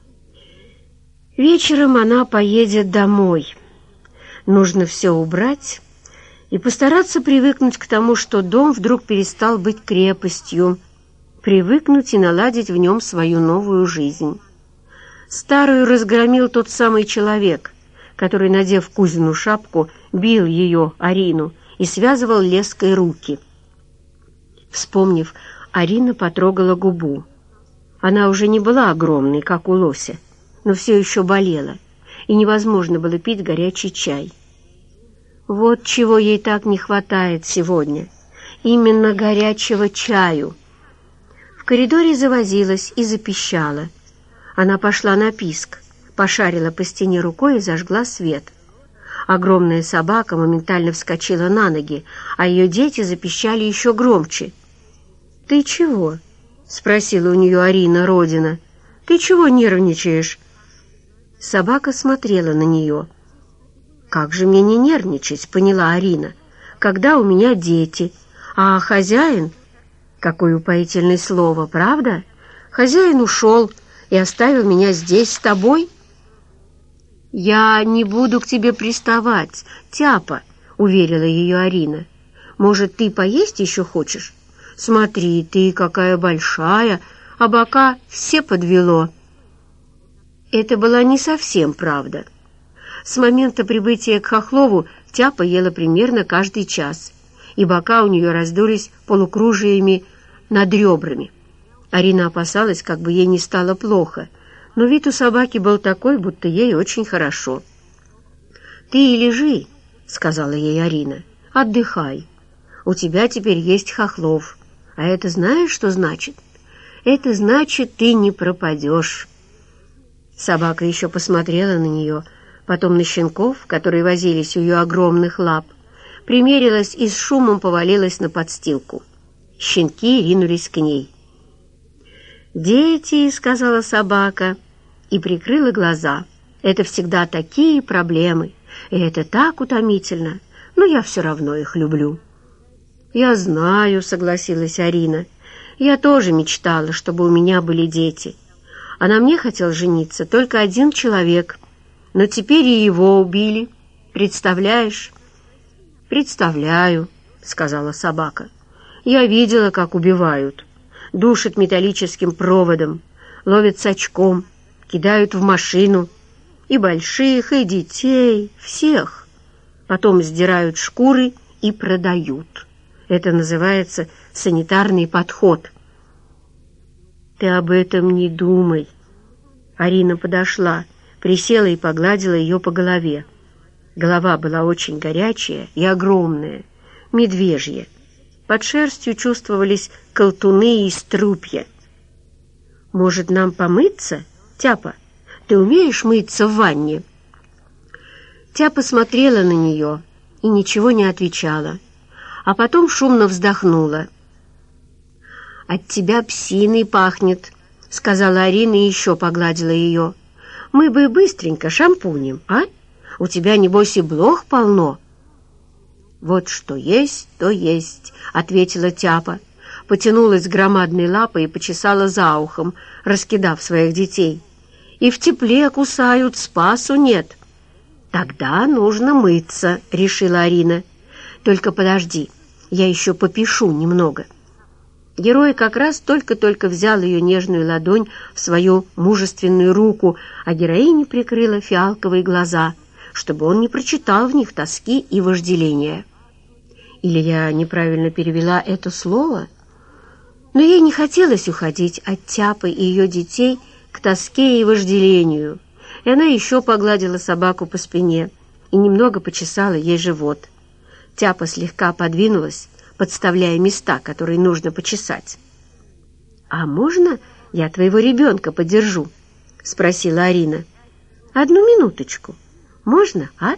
Вечером она поедет домой. Нужно все убрать и постараться привыкнуть к тому, что дом вдруг перестал быть крепостью, привыкнуть и наладить в нем свою новую жизнь. Старую разгромил тот самый человек, который, надев Кузину шапку, бил ее, Арину, и связывал леской руки. Вспомнив, Арина потрогала губу. Она уже не была огромной, как у лося, но все еще болела, и невозможно было пить горячий чай. Вот чего ей так не хватает сегодня. Именно горячего чаю. В коридоре завозилась и запищала. Она пошла на писк, пошарила по стене рукой и зажгла свет. Огромная собака моментально вскочила на ноги, а ее дети запищали еще громче. «Ты чего?» — спросила у нее Арина Родина. «Ты чего нервничаешь?» Собака смотрела на нее. «Как же мне не нервничать?» — поняла Арина. «Когда у меня дети, а хозяин...» Какое упоительное слово, правда? Хозяин ушел и оставил меня здесь с тобой. «Я не буду к тебе приставать, Тяпа», — уверила ее Арина. «Может, ты поесть еще хочешь? Смотри, ты какая большая, а бока все подвело». Это была не совсем правда. С момента прибытия к Хохлову Тяпа ела примерно каждый час, и бока у нее раздулись полукружиями над ребрами. Арина опасалась, как бы ей не стало плохо, но вид у собаки был такой, будто ей очень хорошо. «Ты и лежи», — сказала ей Арина, — «отдыхай. У тебя теперь есть Хохлов. А это знаешь, что значит? Это значит, ты не пропадешь». Собака еще посмотрела на нее, потом на щенков, которые возились у ее огромных лап, примерилась и с шумом повалилась на подстилку. Щенки ринулись к ней. «Дети», — сказала собака, и прикрыла глаза. «Это всегда такие проблемы, и это так утомительно, но я все равно их люблю». «Я знаю», — согласилась Арина. «Я тоже мечтала, чтобы у меня были дети. А на мне хотел жениться только один человек, но теперь и его убили. Представляешь?» «Представляю», — сказала собака. «Я видела, как убивают. Душат металлическим проводом, ловят с очком, кидают в машину. И больших, и детей, всех. Потом сдирают шкуры и продают. Это называется санитарный подход». «Ты об этом не думай». Арина подошла, присела и погладила ее по голове. Голова была очень горячая и огромная, медвежья. Под шерстью чувствовались колтуны и струпья. «Может, нам помыться, Тяпа? Ты умеешь мыться в ванне?» Тяпа смотрела на нее и ничего не отвечала, а потом шумно вздохнула. «От тебя псиной пахнет», — сказала Арина и еще погладила ее. «Мы бы быстренько шампунем, а? У тебя, небось, и блох полно». «Вот что есть, то есть», — ответила Тяпа, потянулась громадной лапой и почесала за ухом, раскидав своих детей. «И в тепле кусают, спасу нет». «Тогда нужно мыться», — решила Арина. «Только подожди, я еще попишу немного». Герой как раз только-только взял ее нежную ладонь в свою мужественную руку, а героиня прикрыла фиалковые глаза, чтобы он не прочитал в них тоски и вожделения. Или я неправильно перевела это слово? Но ей не хотелось уходить от Тяпы и ее детей к тоске и вожделению, и она еще погладила собаку по спине и немного почесала ей живот. Тяпа слегка подвинулась, подставляя места, которые нужно почесать. «А можно я твоего ребенка подержу?» — спросила Арина. «Одну минуточку. Можно, а?»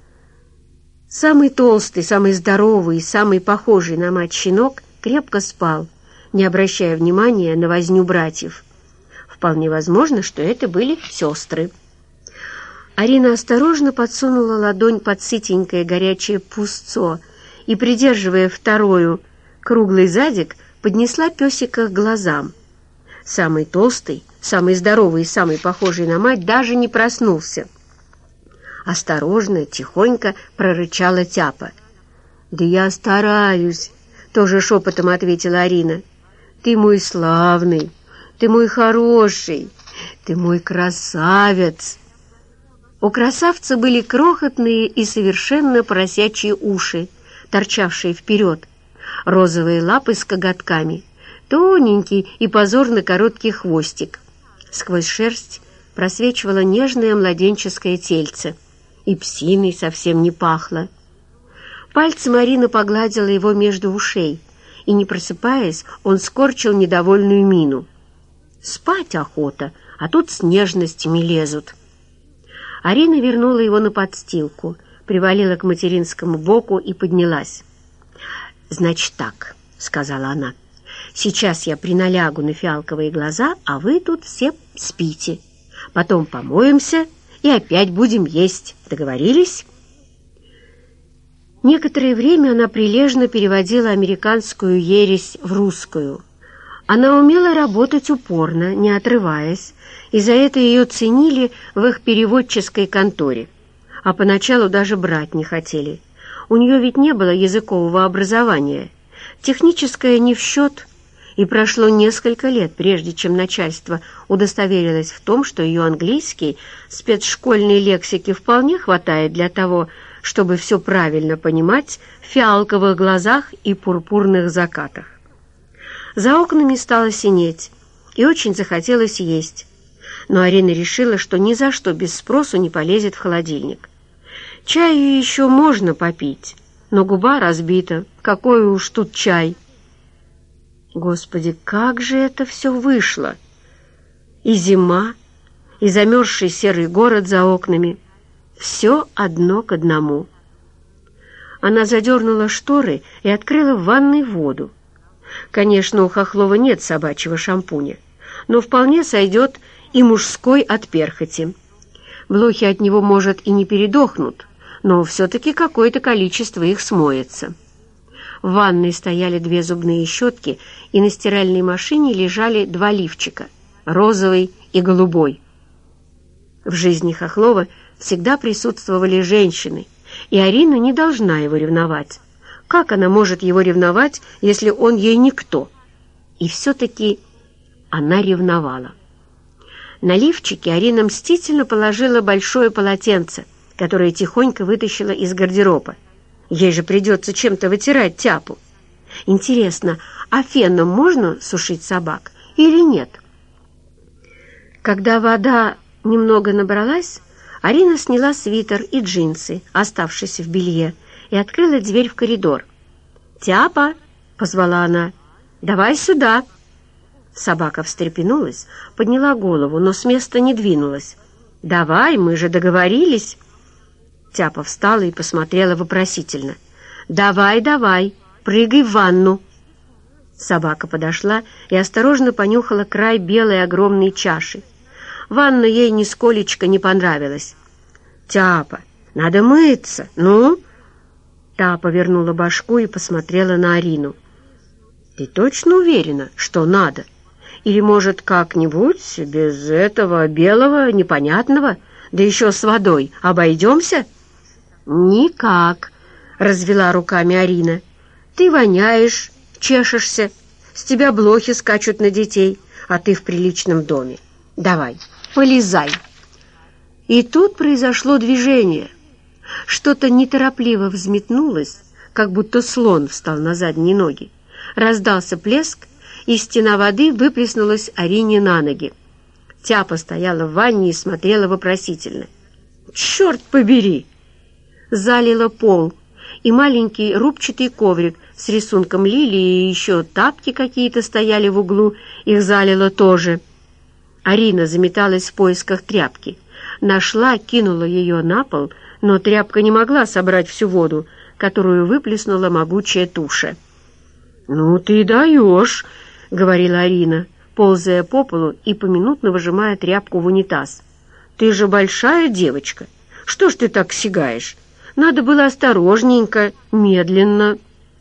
Самый толстый, самый здоровый и самый похожий на мать щенок крепко спал, не обращая внимания на возню братьев. Вполне возможно, что это были сестры. Арина осторожно подсунула ладонь под сытенькое горячее пустцо и, придерживая вторую круглый задик, поднесла песика к глазам. Самый толстый, самый здоровый и самый похожий на мать даже не проснулся. Осторожно, тихонько прорычала Тяпа. «Да я стараюсь», — тоже шепотом ответила Арина. «Ты мой славный, ты мой хороший, ты мой красавец». У красавца были крохотные и совершенно поросячьи уши, торчавшие вперед, розовые лапы с коготками, тоненький и позорно короткий хвостик. Сквозь шерсть просвечивало нежное младенческое тельце, и псиной совсем не пахло. Пальцем Арина погладила его между ушей, и, не просыпаясь, он скорчил недовольную мину. Спать охота, а тут с нежностями лезут. Арина вернула его на подстилку, привалила к материнскому боку и поднялась. «Значит так», — сказала она, — «сейчас я приналягу на фиалковые глаза, а вы тут все спите. Потом помоемся и опять будем есть. Договорились?» Некоторое время она прилежно переводила американскую ересь в русскую. Она умела работать упорно, не отрываясь, и за это ее ценили в их переводческой конторе, а поначалу даже брать не хотели. У нее ведь не было языкового образования, техническое не в счет, и прошло несколько лет, прежде чем начальство удостоверилось в том, что ее английский спецшкольной лексики вполне хватает для того, чтобы все правильно понимать в фиалковых глазах и пурпурных закатах. За окнами стало синеть, и очень захотелось есть, но Арина решила, что ни за что без спросу не полезет в холодильник. Чаю еще можно попить, но губа разбита, какой уж тут чай. Господи, как же это все вышло! И зима, и замерзший серый город за окнами. Все одно к одному. Она задернула шторы и открыла в ванной воду. Конечно, у Хохлова нет собачьего шампуня, но вполне сойдет и мужской от перхоти. Блохи от него, может, и не передохнут, но все-таки какое-то количество их смоется. В ванной стояли две зубные щетки, и на стиральной машине лежали два лифчика — розовый и голубой. В жизни Хохлова всегда присутствовали женщины, и Арина не должна его ревновать. Как она может его ревновать, если он ей никто? И все-таки она ревновала. На лифчике Арина мстительно положила большое полотенце, которое тихонько вытащила из гардероба. Ей же придется чем-то вытирать тяпу. Интересно, а феном можно сушить собак или нет? Когда вода немного набралась, Арина сняла свитер и джинсы, оставшись в белье, и открыла дверь в коридор. «Тяпа!» — позвала она. «Давай сюда!» Собака встрепенулась, подняла голову, но с места не двинулась. «Давай, мы же договорились!» Тяпа встала и посмотрела вопросительно. «Давай, давай, прыгай в ванну!» Собака подошла и осторожно понюхала край белой огромной чаши. Ванна ей нисколечко не понравилась. «Тяпа, надо мыться, ну?» Та повернула башку и посмотрела на Арину. «Ты точно уверена, что надо? Или, может, как-нибудь без этого белого, непонятного, да еще с водой обойдемся?» «Никак», — развела руками Арина. «Ты воняешь, чешешься, с тебя блохи скачут на детей, а ты в приличном доме. Давай, полезай». И тут произошло движение. Что-то неторопливо взметнулось, как будто слон встал на задние ноги. Раздался плеск, и стена воды выплеснулась Арине на ноги. Тяпа стояла в ванне и смотрела вопросительно. «Черт побери!» Залило пол, и маленький рубчатый коврик с рисунком лилии, и еще тапки какие-то стояли в углу, их залило тоже. Арина заметалась в поисках тряпки. Нашла, кинула ее на пол, но тряпка не могла собрать всю воду, которую выплеснула могучая туша. «Ну ты даешь!» — говорила Арина, ползая по полу и поминутно выжимая тряпку в унитаз. «Ты же большая девочка! Что ж ты так сигаешь? Надо было осторожненько, медленно».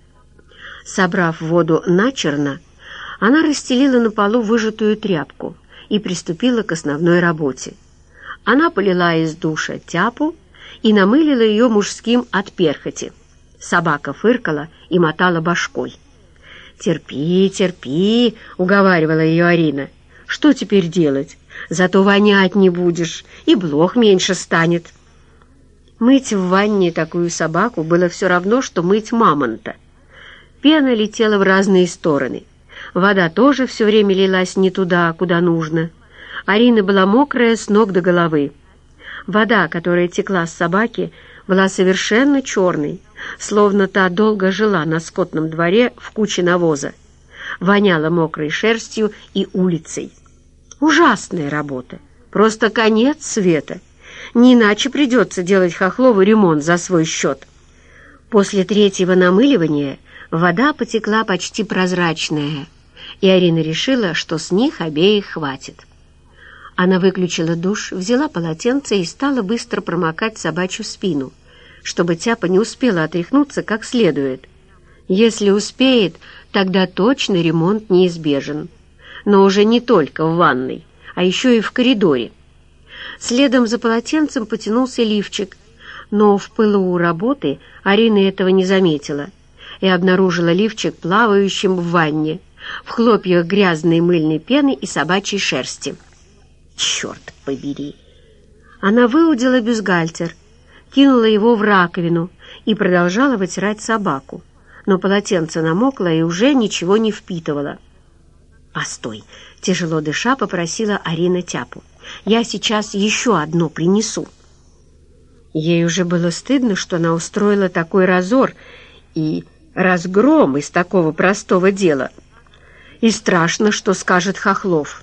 Собрав воду начерно, она расстелила на полу выжатую тряпку и приступила к основной работе. Она полила из душа Тяпу и намылила ее мужским от перхоти. Собака фыркала и мотала башкой. «Терпи, терпи», — уговаривала ее Арина. «Что теперь делать? Зато вонять не будешь, и блох меньше станет». Мыть в ванне такую собаку было все равно, что мыть мамонта. Пена летела в разные стороны. Вода тоже все время лилась не туда, куда нужно. Арина была мокрая с ног до головы. Вода, которая текла с собаки, была совершенно черной, словно та долго жила на скотном дворе в куче навоза. Воняла мокрой шерстью и улицей. Ужасная работа, просто конец света. Не иначе придется делать Хохлову ремонт за свой счет. После третьего намыливания вода потекла почти прозрачная, и Арина решила, что с них обеих хватит. Она выключила душ, взяла полотенце и стала быстро промокать собачью спину, чтобы Тяпа не успела отряхнуться как следует. Если успеет, тогда точно ремонт неизбежен. Но уже не только в ванной, а еще и в коридоре. Следом за полотенцем потянулся лифчик, но в пылу работы Арина этого не заметила и обнаружила лифчик плавающим в ванне, в хлопьях грязной мыльной пены и собачьей шерсти. Черт побери! Она выудила бюстгальтер, кинула его в раковину и продолжала вытирать собаку, но полотенце намокло и уже ничего не впитывало. «Постой!» — тяжело дыша попросила Арина Тяпу. «Я сейчас еще одно принесу». Ей уже было стыдно, что она устроила такой разор и разгром из такого простого дела. И страшно, что скажет Хохлов.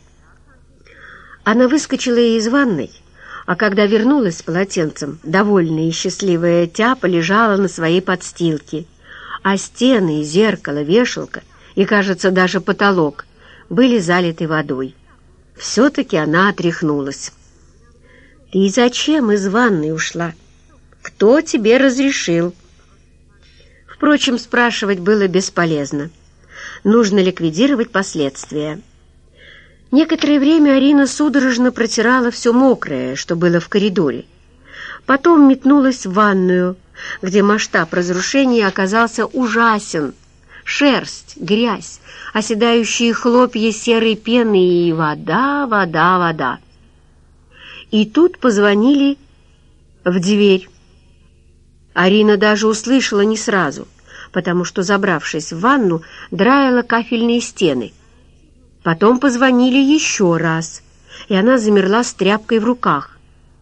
Она выскочила из ванной, а когда вернулась с полотенцем, довольная и счастливая Тяпа лежала на своей подстилке, а стены, зеркало, вешалка и, кажется, даже потолок были залиты водой. Все-таки она отряхнулась. «Ты зачем из ванной ушла? Кто тебе разрешил?» Впрочем, спрашивать было бесполезно. Нужно ликвидировать последствия. Некоторое время Арина судорожно протирала все мокрое, что было в коридоре. Потом метнулась в ванную, где масштаб разрушения оказался ужасен. Шерсть, грязь, оседающие хлопья серой пены и вода, вода, вода. И тут позвонили в дверь. Арина даже услышала не сразу, потому что, забравшись в ванну, драила кафельные стены. Потом позвонили еще раз, и она замерла с тряпкой в руках.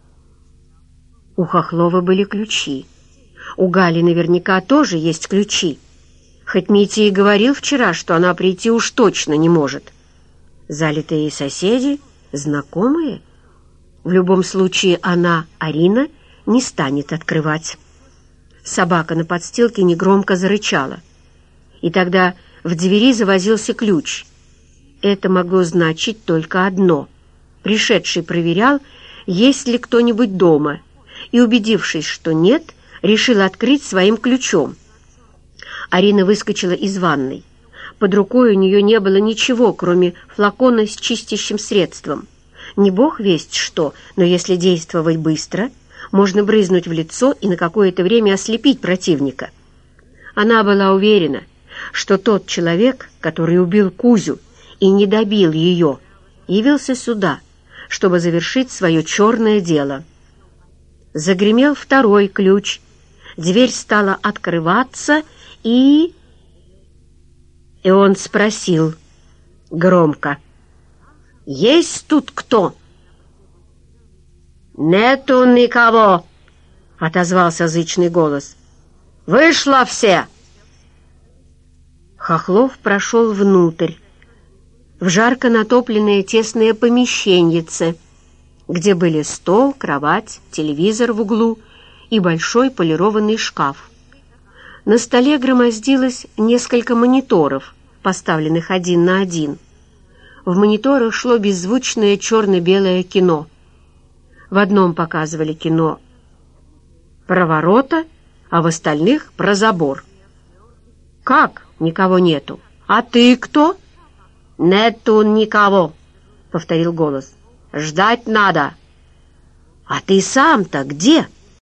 У Хохлова были ключи. У Гали наверняка тоже есть ключи. Хоть Митя и говорил вчера, что она прийти уж точно не может. Залитые соседи, знакомые. В любом случае она, Арина, не станет открывать. Собака на подстилке негромко зарычала. И тогда в двери завозился ключ. Это могло значить только одно. Пришедший проверял, есть ли кто-нибудь дома, и, убедившись, что нет, решил открыть своим ключом. Арина выскочила из ванной. Под рукой у нее не было ничего, кроме флакона с чистящим средством. Не бог весть что, но если действовать быстро, можно брызнуть в лицо и на какое-то время ослепить противника. Она была уверена, что тот человек, который убил Кузю и не добил ее, явился сюда, чтобы завершить свое черное дело. Загремел второй ключ, дверь стала открываться, и... И он спросил громко: «Есть тут кто?» «Нету никого», — отозвался зычный голос. «Вышло все!» Хохлов прошел внутрь, в жарко натопленное тесное помещеньице, где были стол, кровать, телевизор в углу и большой полированный шкаф. На столе громоздилось несколько мониторов, поставленных один на один. В мониторах шло беззвучное черно-белое кино. В одном показывали кино про ворота, а в остальных про забор. «Как? Никого нету. А ты кто?» «Нету никого», — повторил голос. «Ждать надо». «А ты сам-то где?»